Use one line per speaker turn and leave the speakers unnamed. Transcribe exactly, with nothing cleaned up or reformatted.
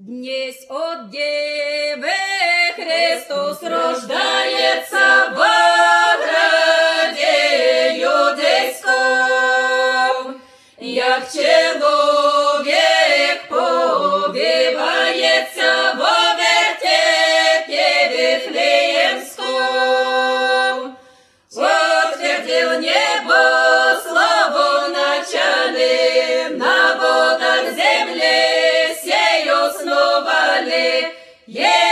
Днесь от Девы Христос рождается в граде юдейском, як человек повивается во вертепе Вифлеемском. Утвердил небо славу начальным, на водах земли сей основали.